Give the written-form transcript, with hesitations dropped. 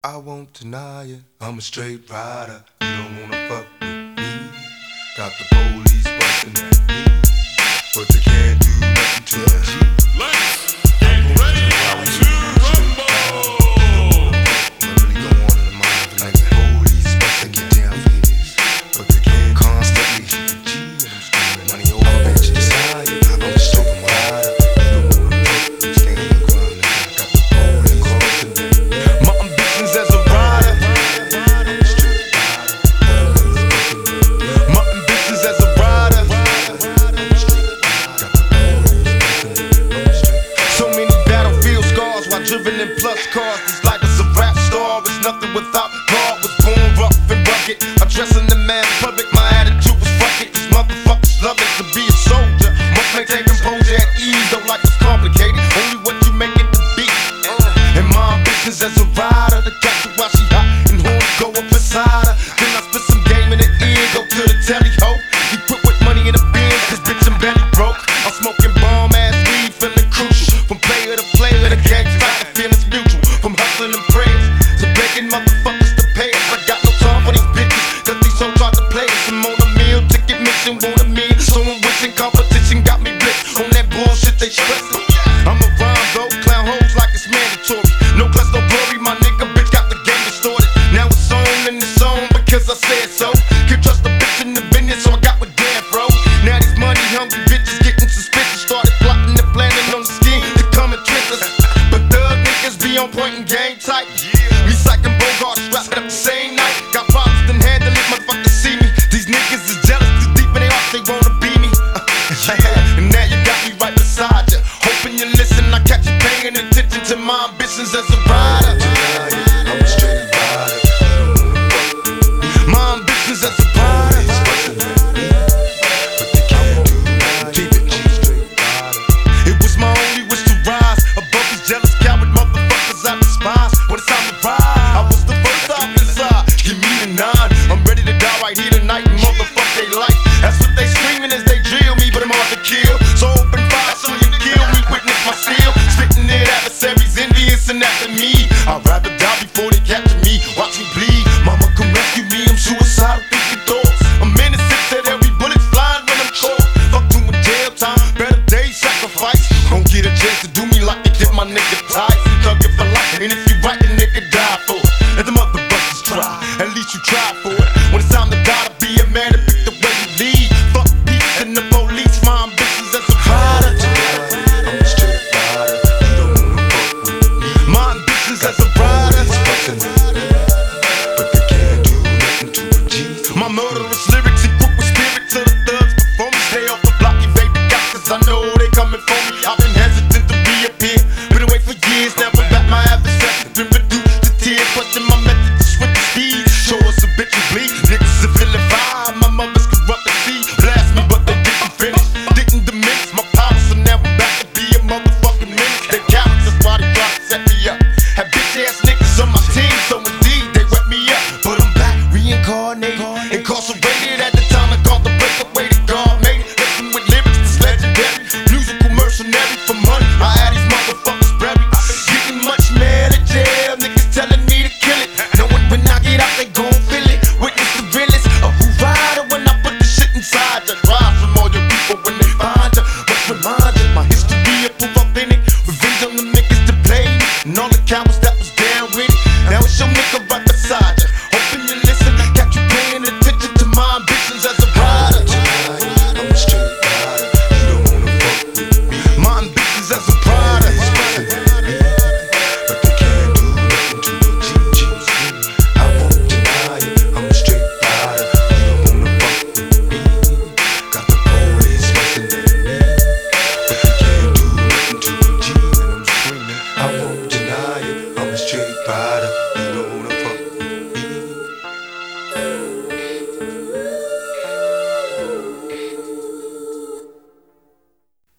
I won't deny it, I'm a straight rider. You don't wanna fuck with me. Got the police bustin' at me, but they can't do nothing to a G. Let's get ready to rumble! What really go on in the mind of a nigga? Police bustin' get down for this, but they can't constantly hit the G. And I'm screaming money over bitches high. I'm a straight rider. You don't wanna fuck with me, stand your ground, nigga. Got the police bustin' at me. My ambitions as a rider. I'm a straight rider. My ambitions as a rider. I'm a straight rider. Got the police bustin' at me. I'm a straight rider. So many battlefield scars while driven in plus cars. This life is a rap star. It's nothing without God. Was born rough and rugged. I dress in the mass public. My attitude was fuck it. These motherfuckers love it to be a soldier. Must maintain composure at ease. Though life is complicated. Only what you make it to be. And my ambitions as a rider, to catch her while she hot and horns go up inside her. Then I spit some game in the ear, go to the telly ho. He put with money in the bin, cause bitch I'm belly broke. I'm smoking bomb ass weed, feeling crucial. From player to player, the game fight, the feelings mutual. From hustling and prayers to begging motherfuckers to pay us. I got no time for these bitches, cause these hoes try to play us. I'm on a meal, ticket mission, want a meal. So I'm wishing competition got me blitzed on that bullshit they stressing. I'm a rhyme though, clown hoes like it's mandatory. No class, no glory, my nigga, bitch got the game distorted. Now it's on and it's on because I said so. Can't trust a bitch in the business, so I got with Dan, bro. Now these money hungry bitches getting suspicious. Started plotting and planning on the scheme to come and trick us. But thug niggas be on point and game tight. Me psyching Bogart, wrapped up the same night. Got problems, then handle it, motherfuckers see me. These niggas is jealous, too deep in their hearts, they wanna be me. And now you got me right beside you. Hoping you listen, I catch you paying attention to my ambitions as a rider. I'm a straight rider. My ambitions as a rider. But they can't do nothing. It was my only wish to rise above these jealous coward motherfuckers I despise. When it's time to ride, I was the first off inside. Give me the 9. I'm ready to die right here tonight and motherfuck they life. That's what they screaming as they drill me, but I'm hard to kill. So open fire so you kill me, witness my seal. Spitting it adversaries, envious and after me. I'd rather die before they capture me. Watch me bleed, mama come rescue me. I'm suicidal, thinking thoughts. I'm innocent, said every bullet's flying when I'm caught. Fuck doing jail time, better days sacrifice. Don't get a chance to do me like they did my nigga Ty. Thug it for life, and if you right, the nigga die for it. Let the mother busters try, at least you try for it. When it's time to die, to be a man and pick the way you lead. Fuck peace and the police, my ambitions as a rider. I'm a straight rider, you don't wanna fuck with me. My ambitions as a rider, but they can't do nothing to a G. My murderous lyrics equip with spirit to the thugs before me. Stay off the block, evade the cops, cause I know they coming for me. I've been hesitant to reappear, been away for years. Now I'm back, my adversary been reduced to tears. Question my method to switch the speed. Show us a bitch and bleed, niggas are vilified. My mother's corrupt and see, blast me but they didn't finish. Didn't diminish my power, so now I'm back to be a motherfucking menace. They cowards, that's why they try to set me up. Had bitch ass niggas on my team, so indeed they wet me up. But I'm back, reincarnated, incarcerated. At the time I called the breakaway, the God made it. Listen with lyrics that's legendary, musical mercenary for money. I had these motherfuckers buried, getting much mad at jail. Niggas telling me to kill it, knowing when I get out they gon' feel it. Witness the realest of who rider when I put the shit inside you. Rise from all your people when they find you. Must remind you, my history of proof authentic. Revenge on the niggas to play me, and all the cowards that was down with it. Now it's your nigga right beside you. Hoping you listen, got you paying attention to my ambitions as a rider. I'm a straight rider, you don't wanna fuck with me. My ambitions as a rider, but they can't do nothing to a G. I won't deny it, I'm a straight rider, you don't wanna fuck with me. Got the police bustin' at me, but they can't do nothing to a G. And I'm screaming, I won't deny it, I'm a straight rider.